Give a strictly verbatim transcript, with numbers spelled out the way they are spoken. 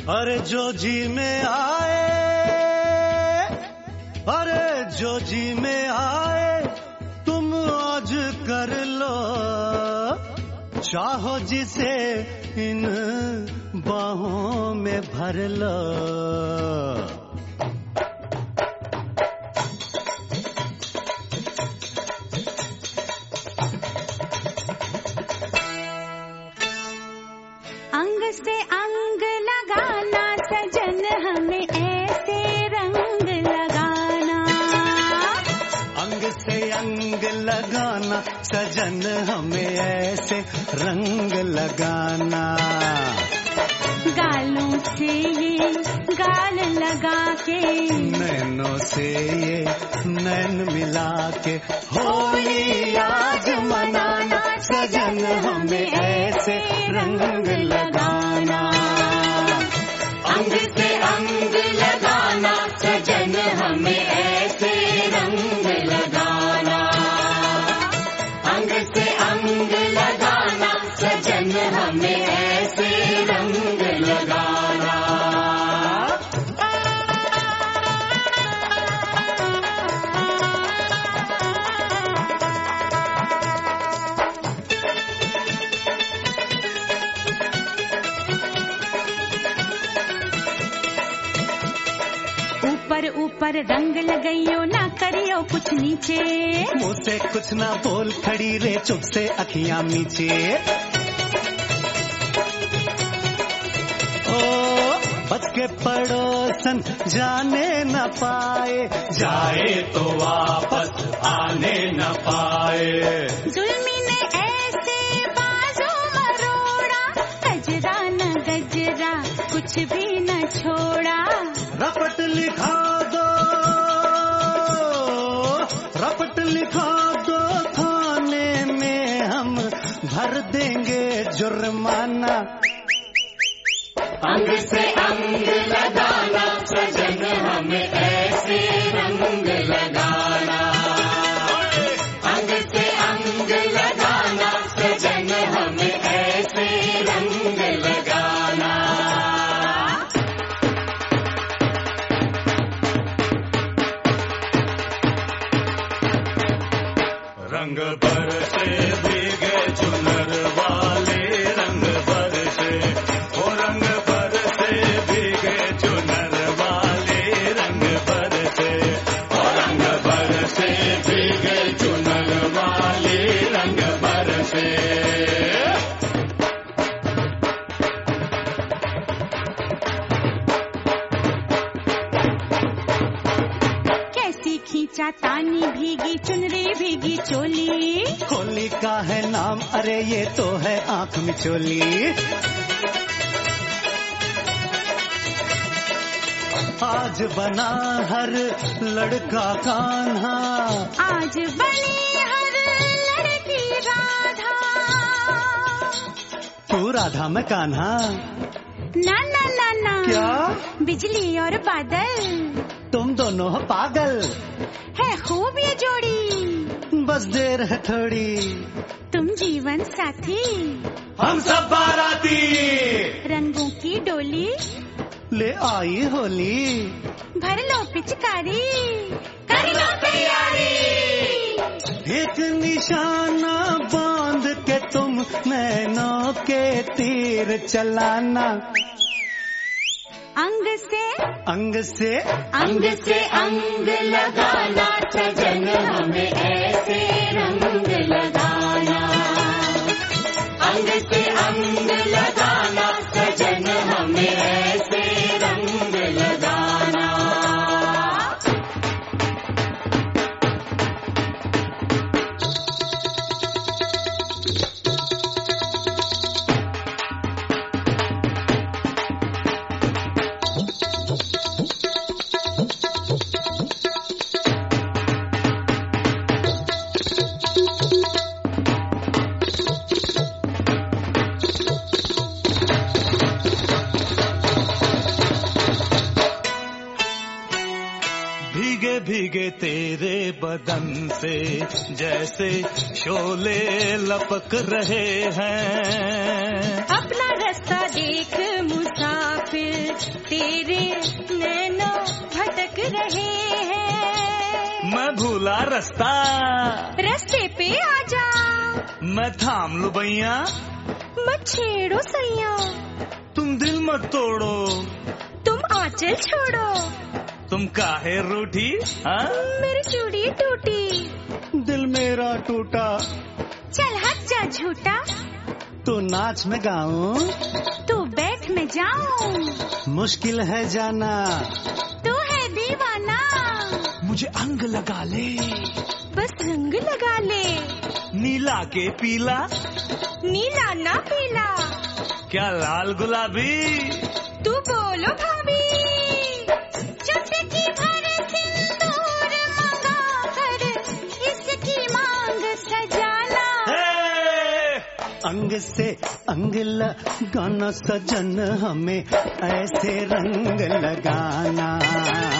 अरे जो जी में आए, अरे जो जी में आए तुम आज कर लो, चाहो जिसे इन बाहों में भर लो। अंग से अंग लगाना सजन हमें ऐसे रंग लगाना, अंग से अंग लगाना सजन हमें ऐसे रंग लगाना। गालों से ये गाल लगा के, नैनों से ये नैन मिला के, होली आज मनाना सजन हमें ऐसे रंग लगाना। अंग से अंग लगाना सजन हमें ऐसे रंग लगाना, अंग से अंग लगाना सजन हमें ऐसे रंग लगाना। ऊपर ऊपर रंग लगाइयो ना करियो कुछ नीचे, मुँह से कुछ ना बोल खड़ी रे चुप से अखियां नीचे। ओ बच के पड़ोसन जाने न पाए, जाए तो वापस आने न पाए। जुल्मी ने ऐसे बाजू मरोड़ा, गजरा न गजरा कुछ भी न छोड़ा। रपट लिखा दो, रपट लिखा दो थाने में हम भर देंगे जुर्माना। अंग से अंग लगाना सजन हमें ऐसे रंग लगाना, अंग से अंग लगाना सजन हमें ऐसे रंग लगाना। रंग बरसे भीगे चुनर वाले, रंग बरसे ओ रंग बरसे भीगे चुनर वाले, रंग बरसे ओ रंग बरसे भीगे चुनर वाले, रंग बरसे। कैसी खींचा तानी भीगी चुनरी भीगी चोली, होली का है नाम अरे ये तो है आंख मिचोली। आज बना हर लड़का कान्हा, आज बनी हर लड़की राधा। तू राधा में कान्हा। ना ना ना ना क्या? बिजली और बादल, तुम दोनों हो पागल, है खूब ये जोड़ी, बस देर है थोड़ी। तुम जीवन साथी, हम सब बाराती, रंगों की डोली, ले आई होली, भर लो पिचकारी, कर लो तैयारी। एक निशाना बांध के तुम नैनों के तीर चलाना। अंग से अंग से अंग से अंग लगाना सजन हमें ऐसे रंग लगाना, अंग से अंग लगाना सजन हमें ऐसे रंग लगाना। भीगे भीगे तेरे बदन से जैसे शोले लपक रहे हैं। अपना रास्ता देख मुसाफिर दिल तेरे नैनों भटक रहे हैं। मैं भूला रास्ता, रास्ते पे आजा, मैं थाम लूं भैया, मत छेड़ो सैया, तुम दिल मत तोड़ो, तुम आंचल छोड़ो, तुम काहे रूठी, हाँ? मेरी चूड़ी टूटी, दिल मेरा टूटा, चल हट जा झूठा, तो नाच में गाऊं, तू बैठ में जाऊं, मुश्किल है जाना, तू है दीवाना, मुझे अंग लगा ले, बस रंग लगा ले, नीला के पीला, नीला ना पीला, क्या लाल गुलाबी, तू बोलो भाभी, चुटकी भर सिंदूर मंगा कर इसकी मांग सजाना। अंग से अंग लगाना सजन, हमें ऐसे रंग लगाना।